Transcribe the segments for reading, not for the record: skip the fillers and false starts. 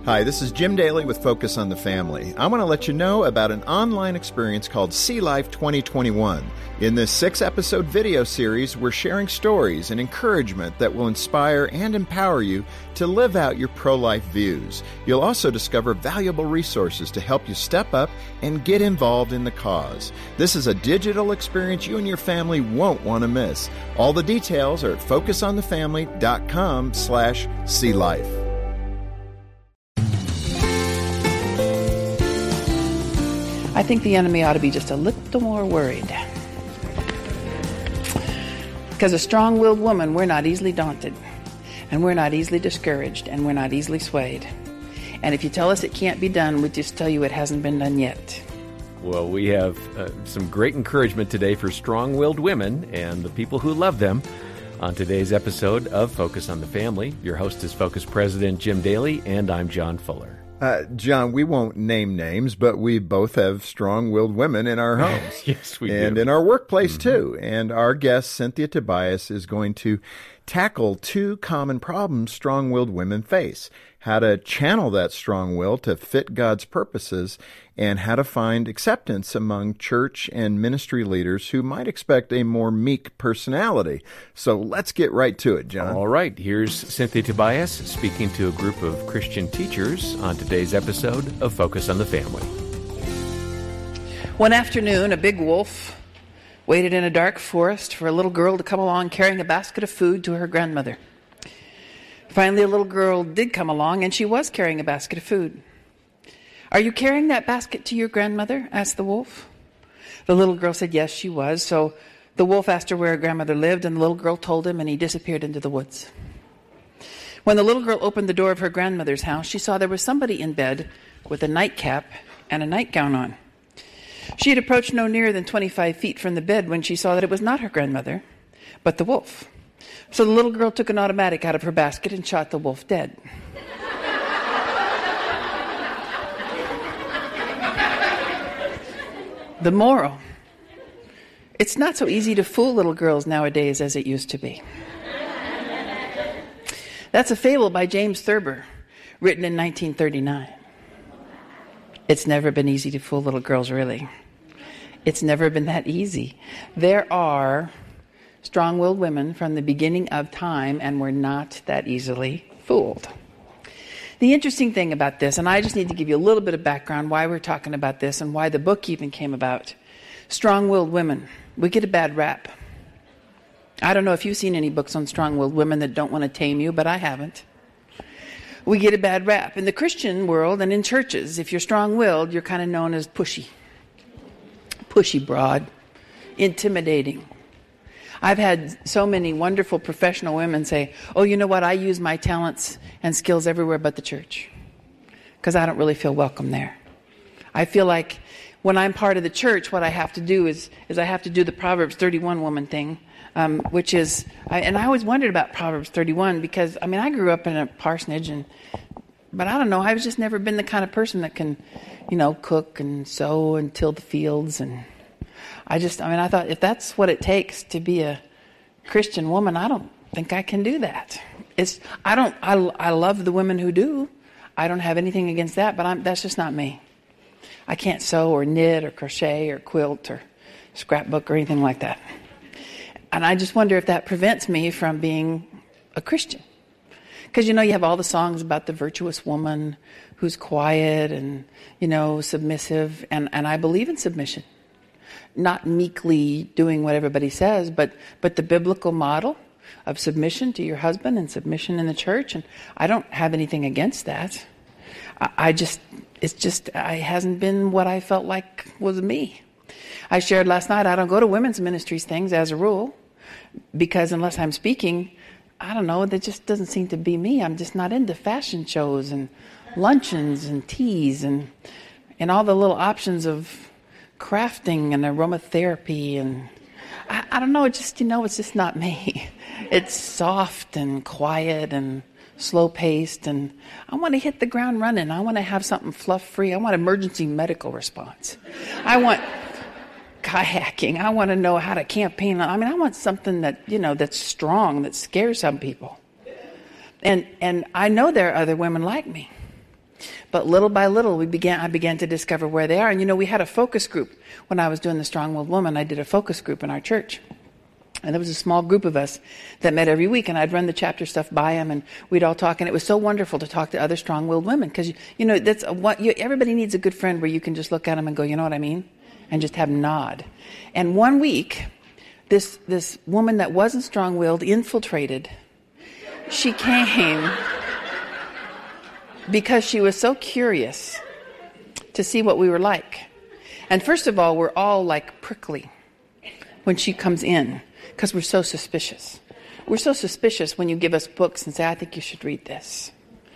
Hi, this is Jim Daly with Focus on the Family. I want to let you know about an online experience called Sea Life 2021. In this 6-episode video series, we're sharing stories and encouragement that will inspire and empower you to live out your pro-life views. You'll also discover valuable resources to help you step up and get involved in the cause. This is a digital experience you and your family won't want to miss. All the details are at focusonthefamily.com/sealife. I think the enemy ought to be just a little more worried. Because a strong-willed woman, we're not easily daunted, and we're not easily discouraged, and we're not easily swayed. And if you tell us it can't be done, we just tell you it hasn't been done yet. Well, we have some great encouragement today for strong-willed women and the people who love them on today's episode of Focus on the Family. Your host is Focus President Jim Daly, and I'm John Fuller. John, we won't name names, but we both have strong-willed women in our homes. Yes, we do. And in our workplace, too. And our guest, Cynthia Tobias, is going to tackle 2 common problems strong-willed women face: how to channel that strong will to fit God's purposes, and how to find acceptance among church and ministry leaders who might expect a more meek personality. So let's get right to it, John. All right, here's Cynthia Tobias speaking to a group of Christian teachers on today's episode of Focus on the Family. One afternoon, a big wolf waited in a dark forest for a little girl to come along carrying a basket of food to her grandmother. Finally, a little girl did come along, and she was carrying a basket of food. "Are you carrying that basket to your grandmother?" asked the wolf. The little girl said yes, she was. So the wolf asked her where her grandmother lived, and the little girl told him, and he disappeared into the woods. When the little girl opened the door of her grandmother's house, she saw there was somebody in bed with a nightcap and a nightgown on. She had approached no nearer than 25 feet from the bed when she saw that it was not her grandmother, but the wolf. So the little girl took an automatic out of her basket and shot the wolf dead. The moral: it's not so easy to fool little girls nowadays as it used to be. That's a fable by James Thurber, written in 1939. It's never been easy to fool little girls, really. It's never been that easy. There are strong-willed women from the beginning of time, and we're not that easily fooled. The interesting thing about this, and I just need to give you a little bit of background why we're talking about this and why the book even came about. Strong-willed women, we get a bad rap. I don't know if you've seen any books on strong-willed women that don't want to tame you, but I haven't. We get a bad rap. In the Christian world and in churches, if you're strong-willed, you're kind of known as pushy. Pushy broad, intimidating. I've had so many wonderful professional women say, "Oh, you know what? I use my talents and skills everywhere but the church because I don't really feel welcome there. I feel like when I'm part of the church, what I have to do is I have to do the Proverbs 31 woman thing, which is, and I always wondered about Proverbs 31 because, I mean, I grew up in a parsonage, but I don't know, I've just never been the kind of person that can, cook and sow and till the fields. And I thought if that's what it takes to be a Christian woman, I don't think I can do that. I love the women who do. I don't have anything against that, but that's just not me. I can't sew or knit or crochet or quilt or scrapbook or anything like that. And I just wonder if that prevents me from being a Christian. Because, you have all the songs about the virtuous woman who's quiet and, submissive. And I believe in submission. Not meekly doing what everybody says, but the biblical model of submission to your husband and submission in the church. And I don't have anything against that. It hasn't been what I felt like was me. I shared last night, I don't go to women's ministries things as a rule, because unless I'm speaking, I don't know, that just doesn't seem to be me. I'm just not into fashion shows and luncheons and teas and all the little options of crafting and aromatherapy. And I don't know, it's just not me. It's soft and quiet and slow-paced, and I want to hit the ground running. I want to have something fluff-free. I want emergency medical response. I want kayaking. I want to know how to campaign. I want something that, that's strong, that scares some people. And I know there are other women like me. But little by little, I began to discover where they are. And we had a focus group. When I was doing the Strong-Willed Woman, I did a focus group in our church. And there was a small group of us that met every week, and I'd run the chapter stuff by them, and we'd all talk. And it was so wonderful to talk to other strong-willed women, because everybody needs a good friend where you can just look at them and go, you know what I mean, and just have them nod. And one week, this woman that wasn't strong-willed infiltrated. She came because she was so curious to see what we were like. And first of all, we're all like prickly when she comes in, because we're so suspicious. We're so suspicious when you give us books and say, I think you should read this.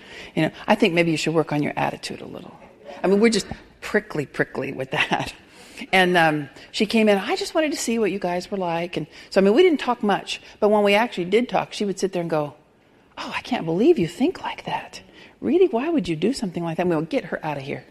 I think maybe you should work on your attitude a little. I mean, we're just prickly with that. And she came in, I just wanted to see what you guys were like. And so, we didn't talk much. But when we actually did talk, she would sit there and go, oh, I can't believe you think like that. Really? Why would you do something like that? We'll get her out of here.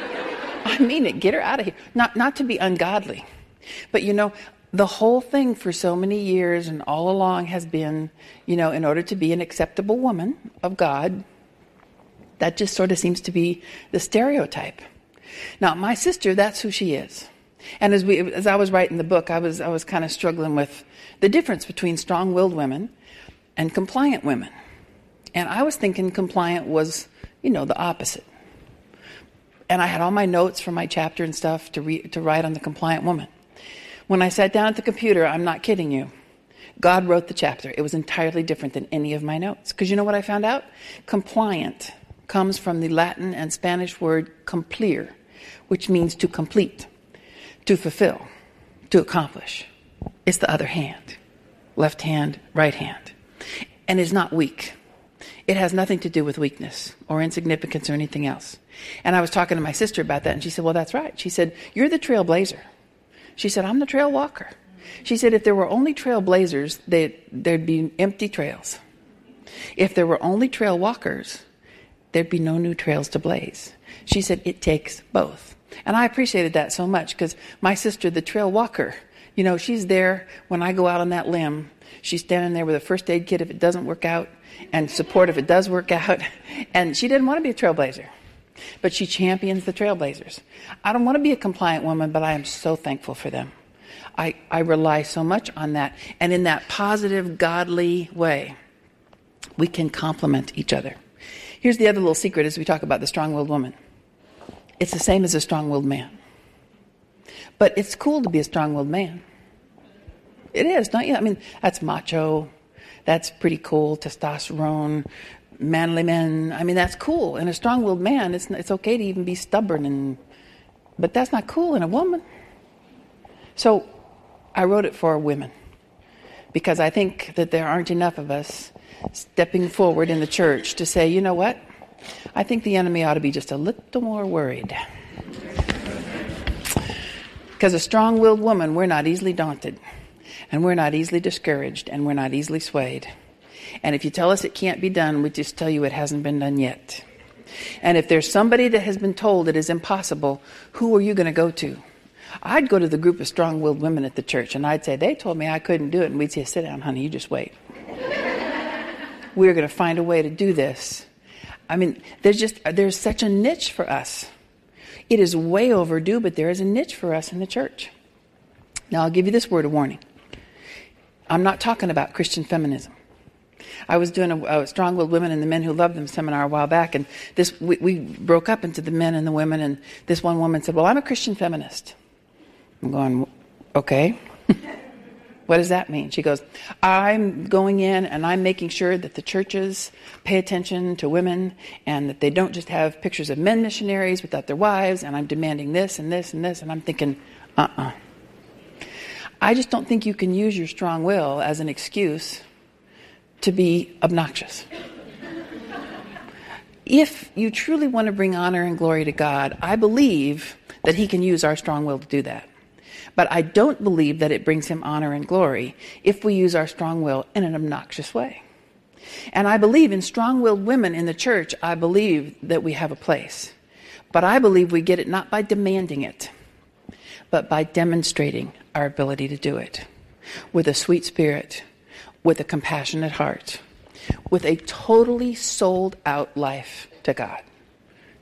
I mean it, get her out of here. Not to be ungodly. But the whole thing for so many years and all along has been, in order to be an acceptable woman of God, that just sort of seems to be the stereotype. Now, my sister, that's who she is. And as I was writing the book, I was kind of struggling with the difference between strong-willed women and compliant women. And I was thinking compliant was, the opposite. And I had all my notes from my chapter and stuff to write on the compliant woman. When I sat down at the computer, I'm not kidding you, God wrote the chapter. It was entirely different than any of my notes. Because you know what I found out? Compliant comes from the Latin and Spanish word cumplir, which means to complete, to fulfill, to accomplish. It's the other hand, left hand, right hand. And is not weak. It has nothing to do with weakness or insignificance or anything else. And I was talking to my sister about that, and she said, well, that's right. She said, you're the trailblazer. She said, I'm the trail walker. She said, if there were only trailblazers, there'd be empty trails. If there were only trail walkers, there'd be no new trails to blaze. She said, it takes both. And I appreciated that so much, because my sister, the trail walker, she's there when I go out on that limb. She's standing there with a first aid kit if it doesn't work out, and support if it does work out. And she didn't want to be a trailblazer, but she champions the trailblazers. I don't want to be a compliant woman, but I am so thankful for them. I rely so much on that. And in that positive, godly way, we can complement each other. Here's the other little secret as we talk about the strong-willed woman. It's the same as a strong-willed man. But it's cool to be a strong-willed man. It is, don't you? That's macho. That's pretty cool. Testosterone, manly men. That's cool. In a strong-willed man, it's okay to even be stubborn, but that's not cool in a woman. So I wrote it for women, because I think that there aren't enough of us stepping forward in the church to say, you know what? I think the enemy ought to be just a little more worried. Because a strong-willed woman, we're not easily daunted. And we're not easily discouraged, and we're not easily swayed. And if you tell us it can't be done, we just tell you it hasn't been done yet. And if there's somebody that has been told it is impossible, who are you going to go to? I'd go to the group of strong-willed women at the church, and I'd say, they told me I couldn't do it. And we'd say, sit down, honey, you just wait. We're going to find a way to do this. There's such a niche for us. It is way overdue, but there is a niche for us in the church. Now, I'll give you this word of warning. I'm not talking about Christian feminism. I was doing a Strong-Willed Women and the Men Who Love Them seminar a while back, and we broke up into the men and the women, and this one woman said, well, I'm a Christian feminist. I'm going, okay. What does that mean? She goes, I'm going in and I'm making sure that the churches pay attention to women and that they don't just have pictures of men missionaries without their wives, and I'm demanding this and this and this. And I'm thinking, I just don't think you can use your strong will as an excuse to be obnoxious. If you truly want to bring honor and glory to God, I believe that He can use our strong will to do that. But I don't believe that it brings Him honor and glory if we use our strong will in an obnoxious way. And I believe in strong-willed women in the church. I believe that we have a place. But I believe we get it not by demanding it, but by demonstrating our ability to do it with a sweet spirit, with a compassionate heart, with a totally sold-out life to God.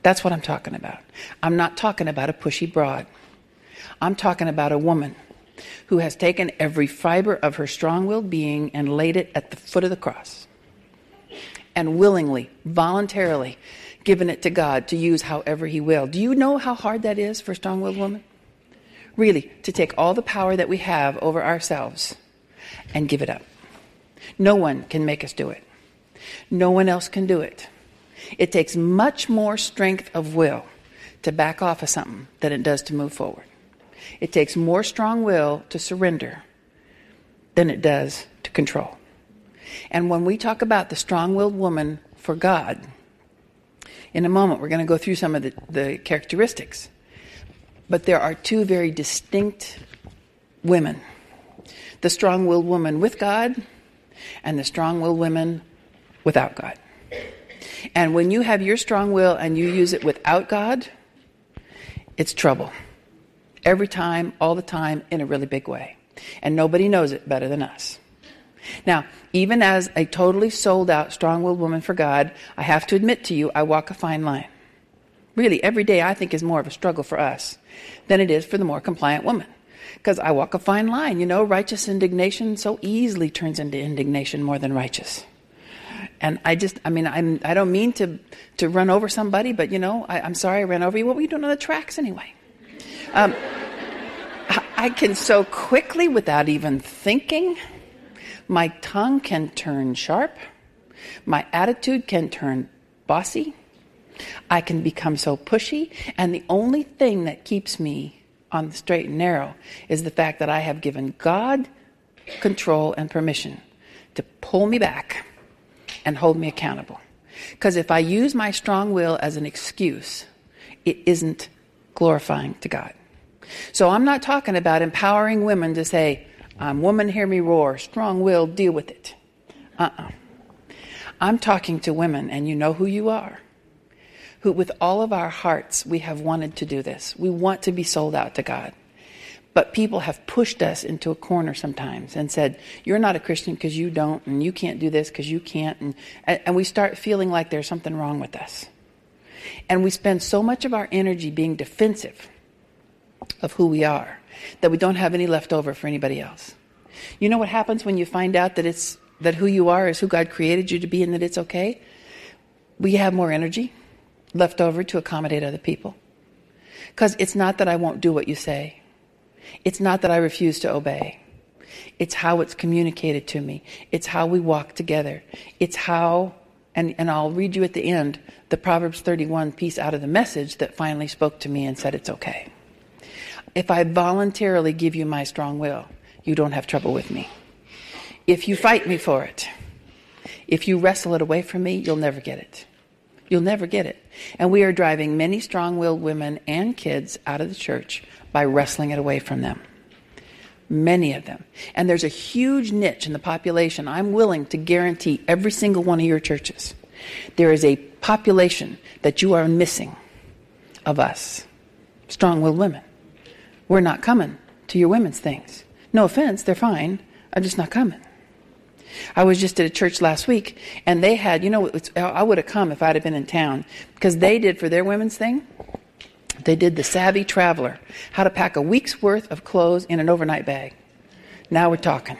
That's what I'm talking about. I'm not talking about a pushy broad. I'm talking about a woman who has taken every fiber of her strong-willed being and laid it at the foot of the cross, and willingly, voluntarily given it to God to use however he will. Do you know how hard that is for a strong-willed woman? Really, to take all the power that we have over ourselves and give it up. No one can make us do it. No one else can do it. It takes much more strength of will to back off of something than it does to move forward. It takes more strong will to surrender than it does to control. And when we talk about the strong-willed woman for God, in a moment we're going to go through some of the characteristics. But there are two very distinct women. The strong-willed woman with God and the strong-willed woman without God. And when you have your strong will and you use it without God, it's trouble. Every time, all the time, in a really big way. And nobody knows it better than us. Now, even as a totally sold out, strong-willed woman for God, I have to admit to you, I walk a fine line. Really, every day I think is more of a struggle for us than it is for the more compliant woman. Because I walk a fine line. You know, righteous indignation so easily turns into indignation more than righteous. And I don't mean to run over somebody, but, you know, I'm sorry I ran over you. What were you doing on the tracks anyway? I can so quickly, without even thinking, my tongue can turn sharp. My attitude can turn bossy. I can become so pushy. And the only thing that keeps me on the straight and narrow is the fact that I have given God control and permission to pull me back and hold me accountable. Because if I use my strong will as an excuse, it isn't glorifying to God. So I'm not talking about empowering women to say, woman, hear me roar, strong will, deal with it. I'm talking to women, and you know who you are, who with all of our hearts, we have wanted to do this. We want to be sold out to God. But people have pushed us into a corner sometimes and said, you're not a Christian because you don't, and you can't do this because you can't. And we start feeling like there's something wrong with us. And we spend so much of our energy being defensive of who we are that we don't have any left over for anybody else. You know what happens when you find out that who you are is who God created you to be and that it's okay? We have more energy left over to accommodate other people. Because it's not that I won't do what you say. It's not that I refuse to obey. It's how it's communicated to me. It's how we walk together. It's how, and I'll read you at the end, the Proverbs 31 piece out of the Message that finally spoke to me and said it's okay. If I voluntarily give you my strong will, you don't have trouble with me. If you fight me for it, if you wrestle it away from me, you'll never get it. You'll never get it. And we are driving many strong-willed women and kids out of the church by wrestling it away from them. Many of them. And there's a huge niche in the population. I'm willing to guarantee every single one of your churches. There is a population that you are missing of us, strong-willed women. We're not coming to your women's things. No offense, they're fine. I'm just not coming. I was just at a church last week, and they had, I would have come if I'd have been in town, because they did for their women's thing, they did the Savvy Traveler, how to pack a week's worth of clothes in an overnight bag. Now we're talking.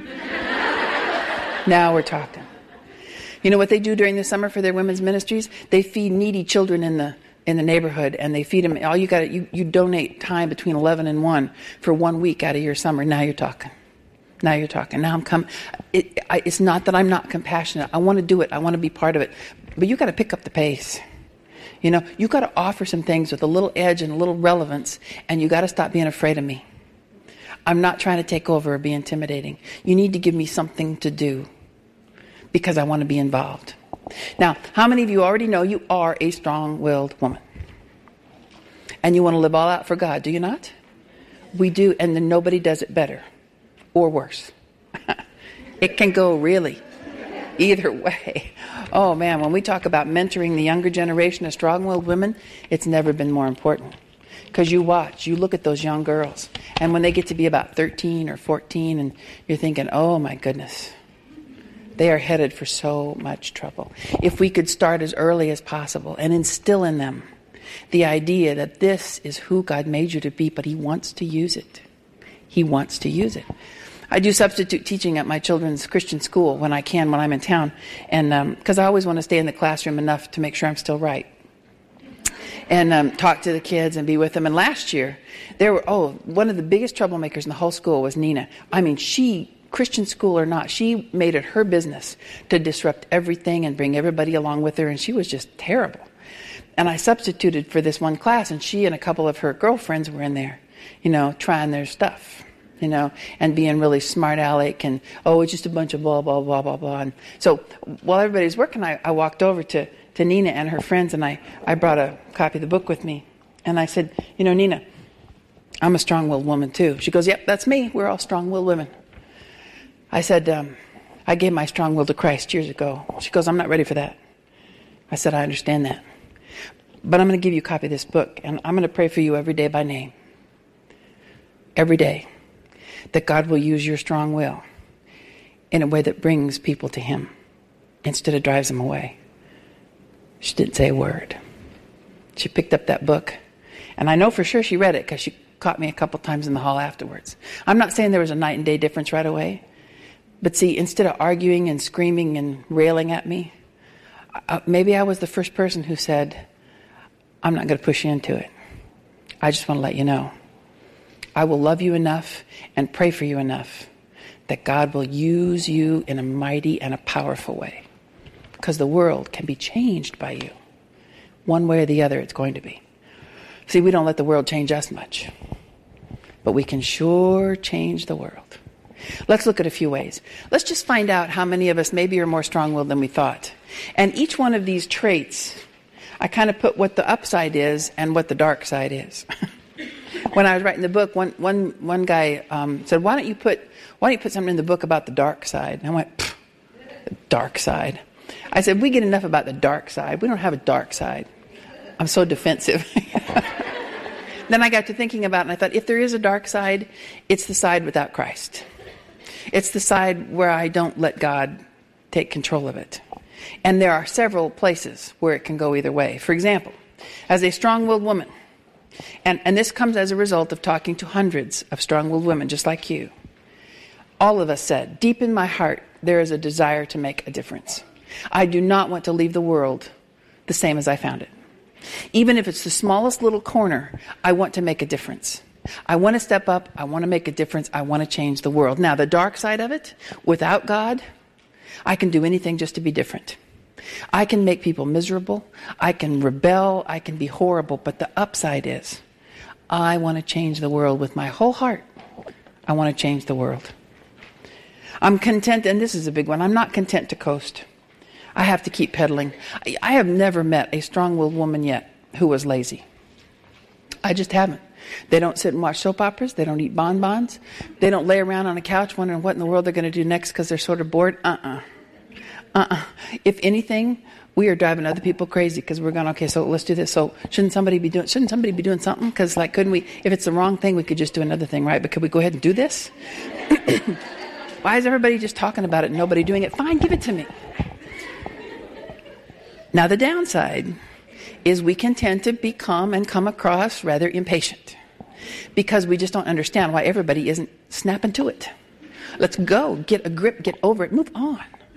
Now we're talking. You know what they do during the summer for their women's ministries? They feed needy children in the neighborhood, and they feed them. All you donate time between 11 and 1 for 1 week out of your summer. Now you're talking. Now you're talking. Now I'm coming. It's not that I'm not compassionate. I want to do it. I want to be part of it. But you got to pick up the pace. You got to offer some things with a little edge and a little relevance, and you got to stop being afraid of me. I'm not trying to take over or be intimidating. You need to give me something to do because I want to be involved. Now, how many of you already know you are a strong-willed woman? And you want to live all out for God, do you not? We do, and then nobody does it better or worse. It can go really either way. Oh, man, when we talk about mentoring the younger generation of strong-willed women, it's never been more important. Because you look at those young girls, and when they get to be about 13 or 14, and you're thinking, oh, my goodness, they are headed for so much trouble. If we could start as early as possible and instill in them The idea that this is who God made you to be, but He wants to use it. He wants to use it. I do substitute teaching at my children's Christian school when I can, when I'm in town, and because I always want to stay in the classroom enough to make sure I'm still right. And talk to the kids and be with them. And last year, one of the biggest troublemakers in the whole school was Nina. I mean, Christian school or not, she made it her business to disrupt everything and bring everybody along with her, and she was just terrible. And I substituted for this one class, and she and a couple of her girlfriends were in there, trying their stuff, and being really smart aleck, and, it's just a bunch of blah, blah, blah, blah, blah. And so while everybody's working, I walked over to Nina and her friends, and I brought a copy of the book with me. And I said, Nina, I'm a strong-willed woman too. She goes, yep, that's me. We're all strong-willed women. I said, I gave my strong will to Christ years ago. She goes, I'm not ready for that. I said, I understand that. But I'm going to give you a copy of this book, and I'm going to pray for you every day by name. Every day. That God will use your strong will in a way that brings people to Him instead of drives them away. She didn't say a word. She picked up that book, and I know for sure she read it because she caught me a couple times in the hall afterwards. I'm not saying there was a night and day difference right away, but see, instead of arguing and screaming and railing at me, maybe I was the first person who said, I'm not going to push you into it. I just want to let you know. I will love you enough and pray for you enough that God will use you in a mighty and a powerful way. Because the world can be changed by you. One way or the other, it's going to be. See, we don't let the world change us much. But we can sure change the world. Let's look at a few ways. Let's just find out how many of us maybe are more strong-willed than we thought. And each one of these traits, I kind of put what the upside is and what the dark side is. When I was writing the book, one guy said, why don't you put something in the book about the dark side? And I went, the dark side. I said, we get enough about the dark side. We don't have a dark side. I'm so defensive. Then I got to thinking about it, and I thought, if there is a dark side, it's the side without Christ. It's the side where I don't let God take control of it. And there are several places where it can go either way. For example, as a strong-willed woman, and this comes as a result of talking to hundreds of strong-willed women just like you, all of us said, deep in my heart, there is a desire to make a difference. I do not want to leave the world the same as I found it. Even if it's the smallest little corner, I want to make a difference. I want to step up. I want to make a difference. I want to change the world. Now, the dark side of it, without God, I can do anything just to be different. I can make people miserable. I can rebel. I can be horrible. But the upside is, I want to change the world with my whole heart. I want to change the world. I'm content, and this is a big one, I'm not content to coast. I have to keep pedaling. I have never met a strong-willed woman yet who was lazy. I just haven't. They don't sit and watch soap operas. They don't eat bonbons. They don't lay around on a couch wondering what in the world they're going to do next because they're sort of bored. If anything, we are driving other people crazy because we're going, okay, so let's do this. So shouldn't somebody be doing something? Because couldn't we, if it's the wrong thing, we could just do another thing, right? But could we go ahead and do this? Why is everybody just talking about it and nobody doing it? Fine, give it to me. Now, the downside is we can tend to become and come across rather impatient because we just don't understand why everybody isn't snapping to it. Let's go, get a grip, get over it, move on.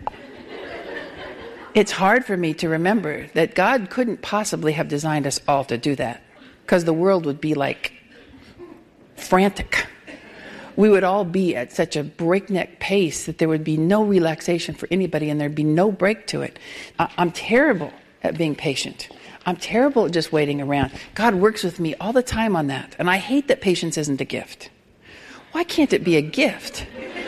It's hard for me to remember that God couldn't possibly have designed us all to do that because the world would be like frantic. We would all be at such a breakneck pace that there would be no relaxation for anybody and there'd be no break to it. I'm terrible at being patient. I'm terrible at just waiting around. God works with me all the time on that. And I hate that patience isn't a gift. Why can't it be a gift?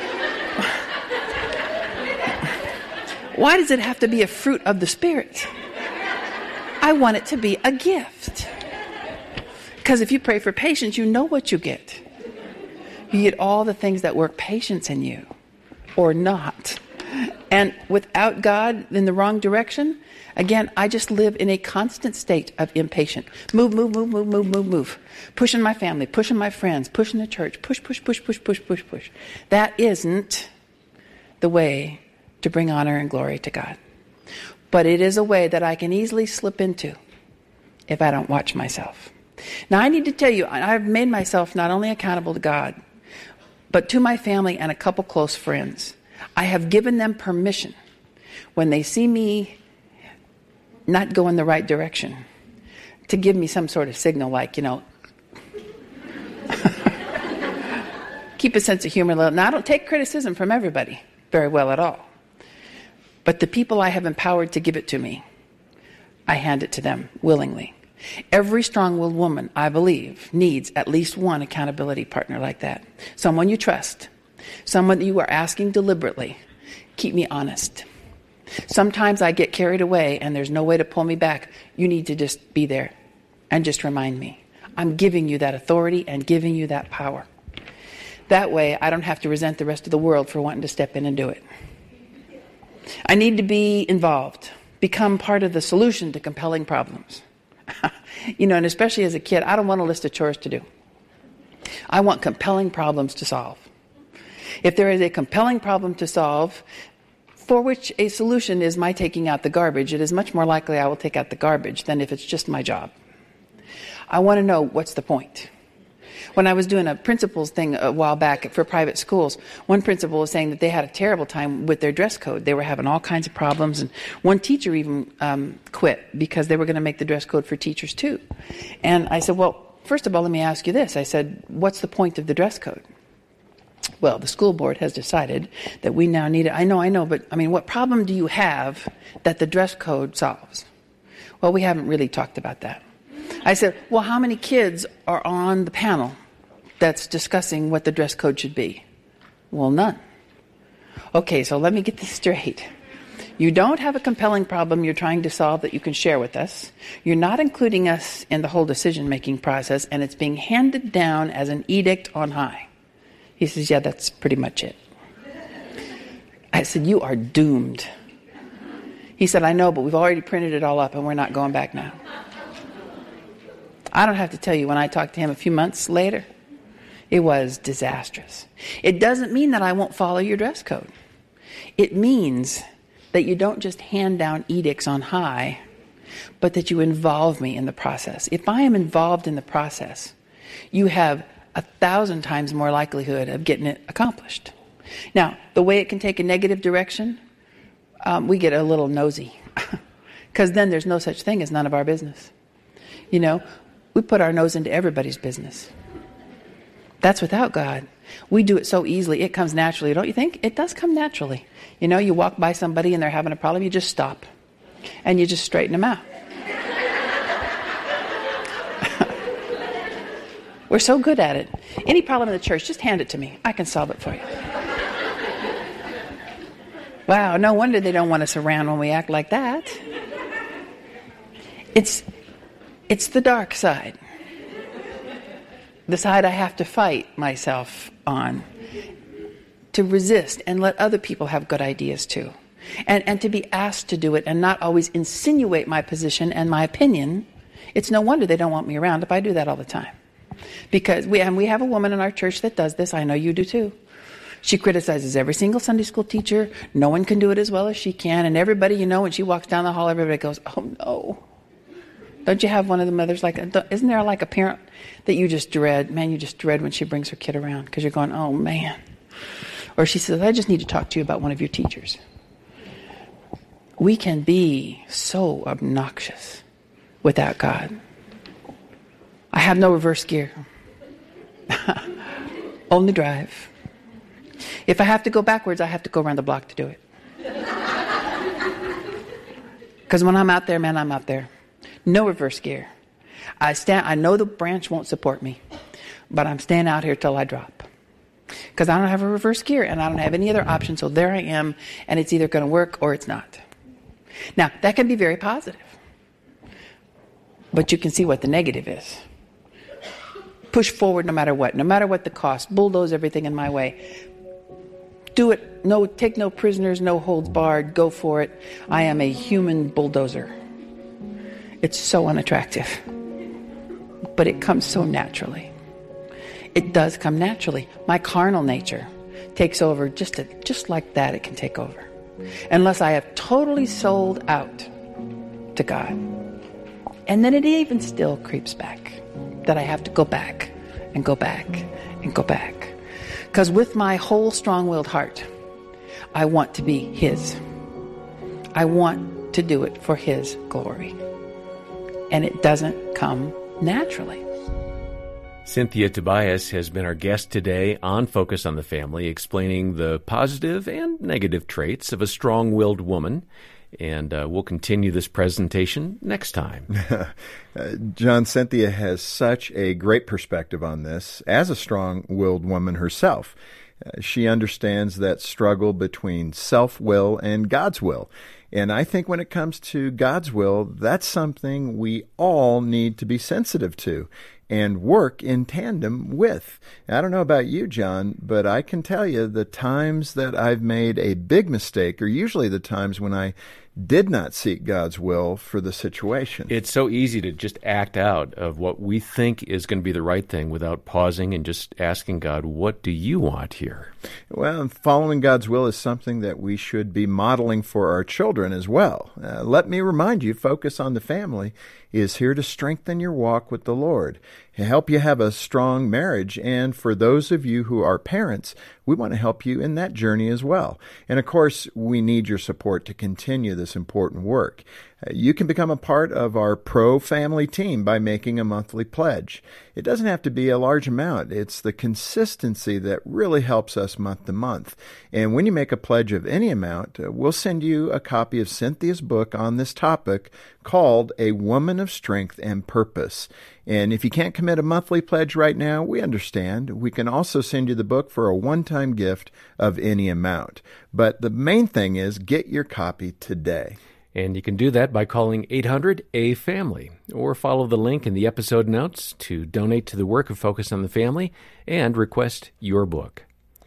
Why does it have to be a fruit of the Spirit? I want it to be a gift. Because if you pray for patience, you know what you get. You get all the things that work patience in you, or not. And without God in the wrong direction, again, I just live in a constant state of impatient. Move. Pushing my family, pushing my friends, pushing the church, push. That isn't the way to bring honor and glory to God. But it is a way that I can easily slip into if I don't watch myself. Now, I need to tell you, I've made myself not only accountable to God, but to my family and a couple close friends. I have given them permission when they see me not go in the right direction to give me some sort of signal like, keep a sense of humor. Now, I don't take criticism from everybody very well at all. But the people I have empowered to give it to me, I hand it to them willingly. Every strong-willed woman, I believe, needs at least one accountability partner like that. Someone you trust. Someone that you are asking deliberately, keep me honest. Sometimes I get carried away and there's no way to pull me back. You need to just be there and just remind me. I'm giving you that authority and giving you that power. That way, I don't have to resent the rest of the world for wanting to step in and do it. I need to be involved, become part of the solution to compelling problems. And especially as a kid, I don't want a list of chores to do. I want compelling problems to solve. If there is a compelling problem to solve, for which a solution is my taking out the garbage, it is much more likely I will take out the garbage than if it's just my job. I want to know what's the point. When I was doing a principals thing a while back for private schools, one principal was saying that they had a terrible time with their dress code. They were having all kinds of problems, and one teacher even quit because they were going to make the dress code for teachers too. And I said, well, first of all, let me ask you this. I said, what's the point of the dress code? Well, the school board has decided that we now need it. I know, but what problem do you have that the dress code solves? Well, we haven't really talked about that. I said, well, how many kids are on the panel that's discussing what the dress code should be? Well, none. Okay, so let me get this straight. You don't have a compelling problem you're trying to solve that you can share with us. You're not including us in the whole decision-making process, and it's being handed down as an edict on high. He says, yeah, that's pretty much it. I said, you are doomed. He said, I know, but we've already printed it all up, and we're not going back now. I don't have to tell you, when I talked to him a few months later, it was disastrous. It doesn't mean that I won't follow your dress code. It means that you don't just hand down edicts on high, but that you involve me in the process. If I am involved in the process, you have 1,000 times more likelihood of getting it accomplished. Now, the way it can take a negative direction, we get a little nosy, because then there's no such thing as none of our business. We put our nose into everybody's business. That's without God. We do it so easily. It comes naturally, don't you think? It does come naturally. You walk by somebody and they're having a problem, you just stop. And you just straighten them out. We're so good at it. Any problem in the church, just hand it to me. I can solve it for you. Wow, no wonder they don't want us around when we act like that. It's the dark side. The side I have to fight myself on, to resist and let other people have good ideas too. And to be asked to do it and not always insinuate my position and my opinion. It's no wonder they don't want me around if I do that all the time. Because we have a woman in our church that does this. I know you do too. She criticizes every single Sunday school teacher. No one can do it as well as she can. And everybody, when she walks down the hall, everybody goes, oh no. Don't you have one of the mothers isn't there like a parent that you just dread? Man, you just dread when she brings her kid around because you're going, oh man. Or she says, I just need to talk to you about one of your teachers. We can be so obnoxious without God. I have no reverse gear. Only drive. If I have to go backwards, I have to go around the block to do it. Because when I'm out there, man, I'm out there. No reverse gear. I know the branch won't support me, but I'm staying out here till I drop. Because I don't have a reverse gear and I don't have any other option, so there I am, and it's either going to work or it's not. Now, that can be very positive. But you can see what the negative is. Push forward no matter what the cost. Bulldoze everything in my way. Do it. No, take no prisoners, no holds barred. Go for it. I am a human bulldozer. It's so unattractive. But it comes so naturally. It does come naturally. My carnal nature takes over just like that. It can take over. Unless I have totally sold out to God. And then it even still creeps back, that I have to go back and go back and go back. Because with my whole strong-willed heart, I want to be His. I want to do it for His glory. And it doesn't come naturally. Cynthia Tobias has been our guest today on Focus on the Family, explaining the positive and negative traits of a strong-willed woman. And we'll continue this presentation next time. John, Cynthia has such a great perspective on this as a strong-willed woman herself. She understands that struggle between self-will and God's will. And I think when it comes to God's will, that's something we all need to be sensitive to and work in tandem with. I don't know about you, John, but I can tell you the times that I've made a big mistake are usually the times when I did not seek God's will for the situation. It's so easy to just act out of what we think is going to be the right thing without pausing and just asking God, what do you want here? Well, following God's will is something that we should be modeling for our children as well. Let me remind you, Focus on the Family is here to strengthen your walk with the Lord, to help you have a strong marriage, and for those of you who are parents, we want to help you in that journey as well. And of course, we need your support to continue this important work. You can become a part of our pro-family team by making a monthly pledge. It doesn't have to be a large amount. It's the consistency that really helps us month to month. And when you make a pledge of any amount, we'll send you a copy of Cynthia's book on this topic called A Woman of Strength and Purpose. And if you can't commit a monthly pledge right now, we understand. We can also send you the book for a one-time gift of any amount. But the main thing is get your copy today. And you can do that by calling 800-A-FAMILY or follow the link in the episode notes to donate to the work of Focus on the Family and request your book.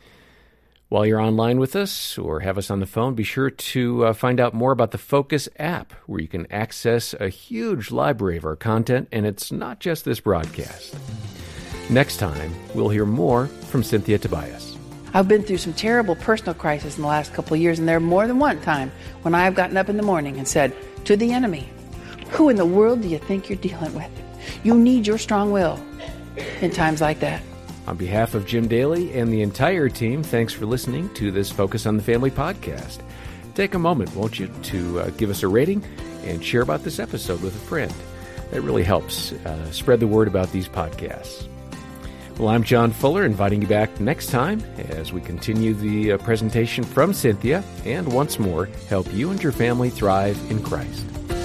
While you're online with us or have us on the phone, be sure to find out more about the Focus app, where you can access a huge library of our content, and it's not just this broadcast. Next time, we'll hear more from Cynthia Tobias. I've been through some terrible personal crises in the last couple of years, and there are more than one time when I have gotten up in the morning and said to the enemy, who in the world do you think you're dealing with? You need your strong will in times like that. On behalf of Jim Daly and the entire team, thanks for listening to this Focus on the Family podcast. Take a moment, won't you, to give us a rating and share about this episode with a friend. That really helps spread the word about these podcasts. Well, I'm John Fuller, inviting you back next time as we continue the presentation from Cynthia and once more help you and your family thrive in Christ.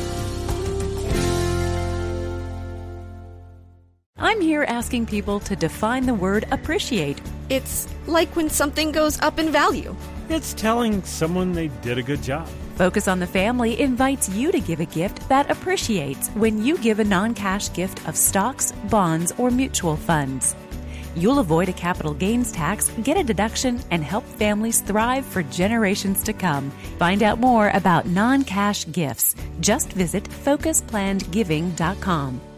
I'm here asking people to define the word appreciate. It's like when something goes up in value. It's telling someone they did a good job. Focus on the Family invites you to give a gift that appreciates when you give a non-cash gift of stocks, bonds, or mutual funds. You'll avoid a capital gains tax, get a deduction, and help families thrive for generations to come. Find out more about non-cash gifts. Just visit FocusPlannedGiving.com.